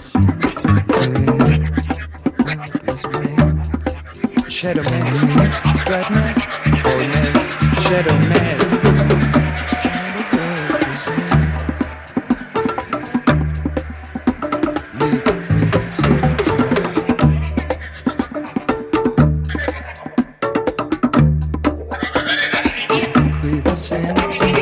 Shadow mask, striped mask, old mask, shadow mask. Liquid center. Liquid center.